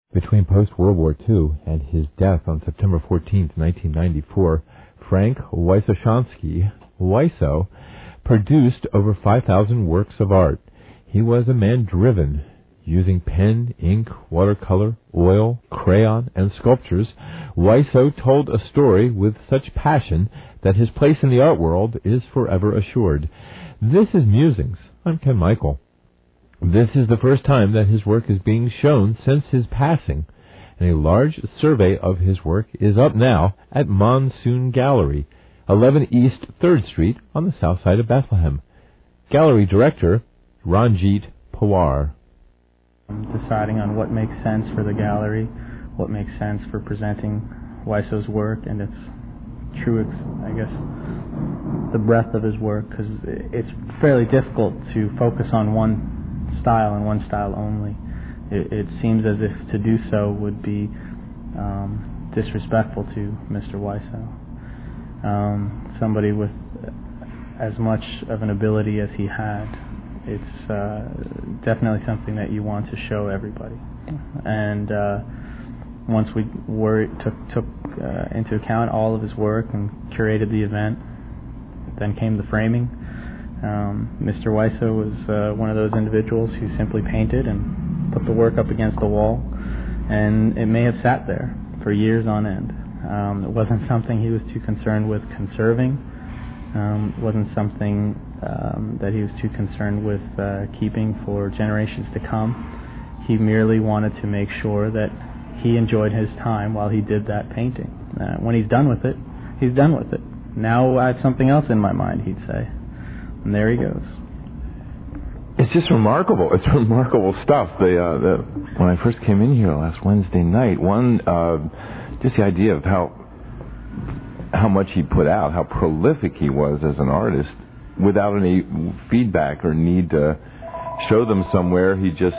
Between post-World War II and his death on September 14, 1994, Frank Wysochanski, Wiso, produced over 5,000 works of art. He was a man driven, using pen, ink, watercolor, oil, crayon, and sculptures. Wiso told a story with such passion that his place in the art world is forever assured. This is Musings. I'm Ken Michael. This is the first time that his work is being shown since his passing, and a large survey of his work is up now at Monsoon Gallery, 11 East 3rd Street on the south side of Bethlehem. Gallery director, Ranjit Pawar. Deciding on what makes sense for the gallery, what makes sense for presenting Wiso's work and its true, I guess, the breadth of his work, because it's fairly difficult to focus on one style and one style only. It seems as if to do so would be disrespectful to Mr. Wiso. Somebody with as much of an ability as he had, it's definitely something that you want to show everybody. And once we took into account all of his work and curated the event, then came the framing. Mr. Wiso was one of those individuals who simply painted and put the work up against the wall, and it may have sat there for years on end. It wasn't something he was too concerned with conserving. It wasn't something that he was too concerned with keeping for generations to come. He merely wanted to make sure that he enjoyed his time while he did that painting. When he's done with it, he's done with it. Now I have something else in my mind, he'd say. And there he goes. It's just remarkable. It's remarkable stuff. When I first came in here last Wednesday night, just the idea of how much he put out, how prolific he was as an artist, without any feedback or need to show them somewhere. He just,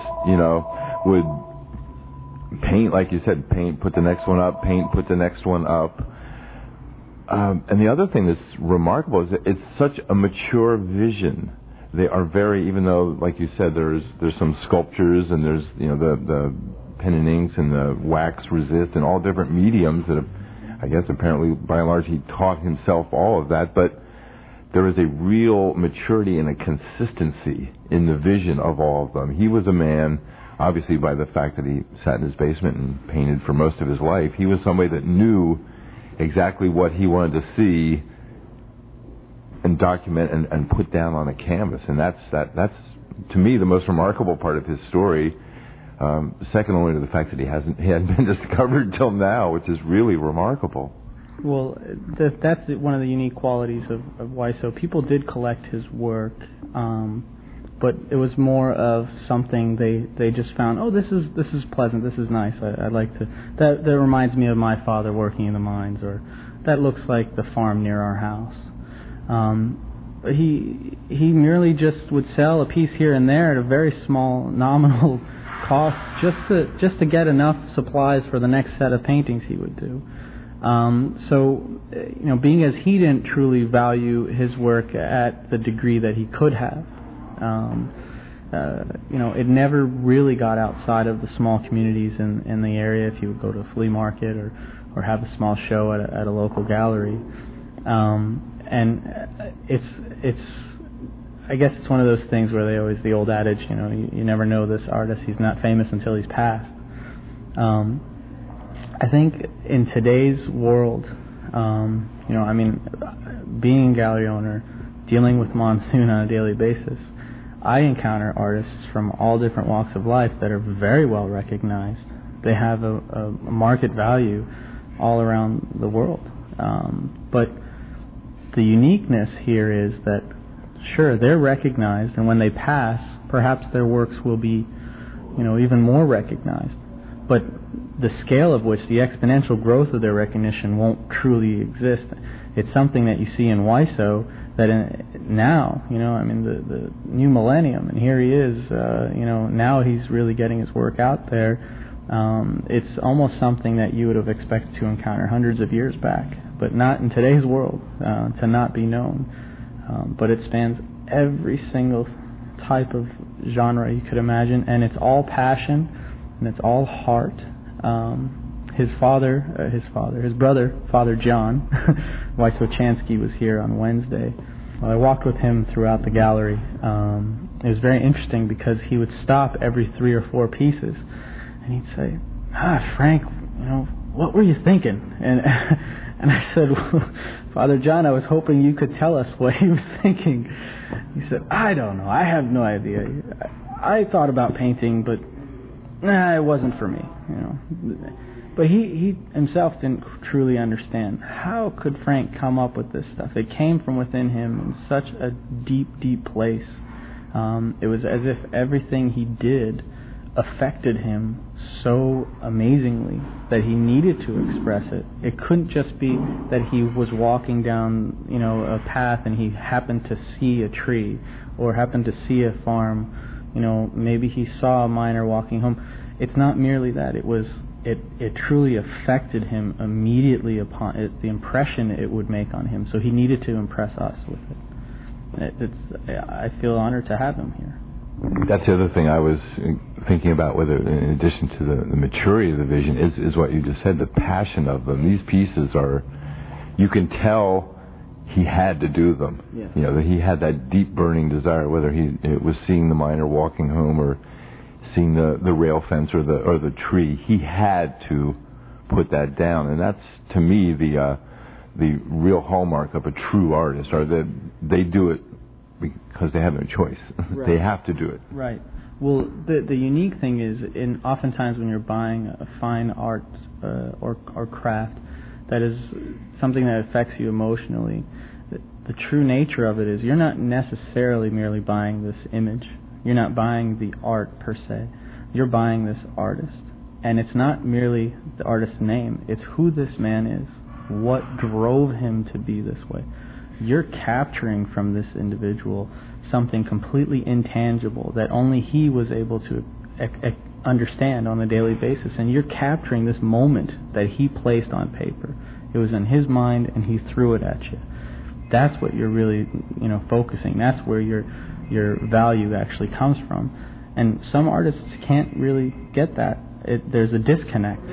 would paint, like you said, paint, put the next one up, paint, put the next one up. And the other thing that's remarkable is that it's such a mature vision. They are very, even though, like you said, there's some sculptures and there's the pen and inks and the wax resist and all different mediums that have, I guess apparently by and large he taught himself all of that, but there is a real maturity and a consistency in the vision of all of them. He was a man, obviously by the fact that he sat in his basement and painted for most of his life, he was somebody that knew exactly what he wanted to see and document and put down on a canvas. And that's to me the most remarkable part of his story, second only to the fact that he hadn't been discovered till now, which is really remarkable. Well, that's one of the unique qualities of Wiso. People did collect his work, but it was more of something they just found, oh, this is pleasant, this is nice, I'd like to, that reminds me of my father working in the mines, or that looks like the farm near our house. But he merely just would sell a piece here and there at a very small nominal cost just to get enough supplies for the next set of paintings he would do. So being as he didn't truly value his work at the degree that he could have, it never really got outside of the small communities in the area. If you would go to a flea market or have a small show at a local gallery, and I guess it's one of those things where the old adage, you never know this artist, he's not famous until he's passed. I think in today's world, being a gallery owner, dealing with Monsoon on a daily basis, I encounter artists from all different walks of life that are very well recognized. They have a market value all around the world. But the uniqueness here is that, sure, they're recognized, and when they pass, perhaps their works will be, even more recognized. But the scale of which, the exponential growth of their recognition won't truly exist. It's something that you see in Wiso that now, the new millennium, and here he is, now he's really getting his work out there. It's almost something that you would have expected to encounter hundreds of years back, but not in today's world, to not be known. But it spans every single type of genre you could imagine, and it's all passion, and it's all heart, His brother, Father John Wysochansky, was here on Wednesday. I walked with him throughout the gallery. It was very interesting because he would stop every 3 or 4 pieces, and he'd say, Frank, what were you thinking? And I said, well, Father John, I was hoping you could tell us what he was thinking. He said, I don't know. I have no idea. I thought about painting, but it wasn't for me. But he himself didn't truly understand. How could Frank come up with this stuff? It came from within him in such a deep, deep place. It was as if everything he did affected him so amazingly that he needed to express it. It couldn't just be that he was walking down, a path and he happened to see a tree or happened to see a farm. Maybe he saw a miner walking home. It's not merely that. It truly affected him immediately upon it, the impression it would make on him. So he needed to impress us with it. I feel honored to have him here. That's the other thing I was thinking about, whether in addition to the maturity of the vision, is what you just said, the passion of them. These pieces are, you can tell he had to do them. Yeah. That he had that deep burning desire, whether it was seeing the miner walking home or seeing the rail fence or the tree. He had to put that down, and that's, to me, the real hallmark of a true artist, or that they do it because they have no choice. Right. They have to do it. Right. Well, the unique thing is, oftentimes when you're buying a fine art or craft that is something that affects you emotionally, the true nature of it is you're not necessarily merely buying this image. You're not buying the art per se. You're buying this artist. And it's not merely the artist's name. It's who this man is. What drove him to be this way. You're capturing from this individual something completely intangible that only he was able to understand on a daily basis. And you're capturing this moment that he placed on paper. It was in his mind and he threw it at you. That's what you're really, focusing. That's where your value actually comes from. And some artists can't really get that. There's a disconnect.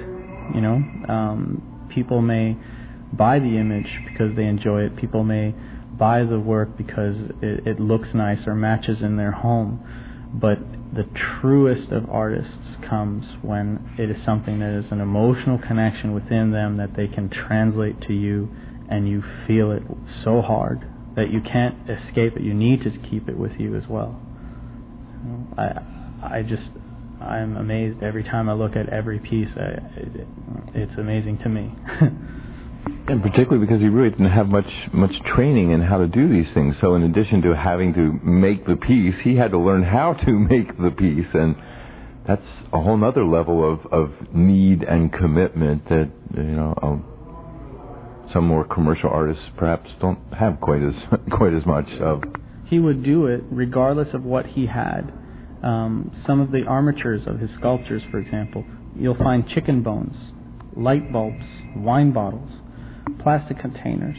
People may buy the image because they enjoy it. People may buy the work because it looks nice or matches in their home. But the truest of artists comes when it is something that is an emotional connection within them that they can translate to you, and you feel it so hard that you can't escape it. You need to keep it with you as well. I'm amazed every time I look at every piece. It's amazing to me. And particularly because he really didn't have much training in how to do these things. So in addition to having to make the piece, he had to learn how to make the piece, and that's a whole other level of need and commitment that some more commercial artists perhaps don't have quite as much of. He would do it regardless of what he had. Some of the armatures of his sculptures, for example, you'll find chicken bones, light bulbs, wine bottles, plastic containers.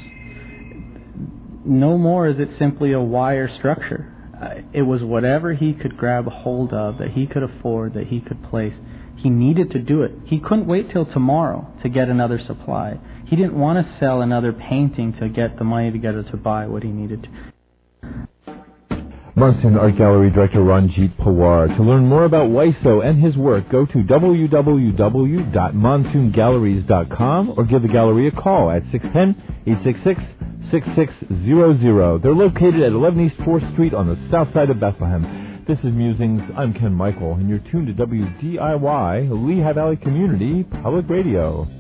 No more is it simply a wire structure. It was whatever he could grab a hold of, that he could afford, that he could place. He needed to do it. He couldn't wait till tomorrow to get another supply. He didn't want to sell another painting to get the money together to buy what he needed to. Monsoon Art Gallery Director Ranjit Pawar. To learn more about Wiso and his work, go to www.monsoongalleries.com or give the gallery a call at 610-866-6600. They're located at 11 East 4th Street on the south side of Bethlehem. This is Musings. I'm Ken Michael, and you're tuned to WDIY, Lehigh Valley Community Public Radio.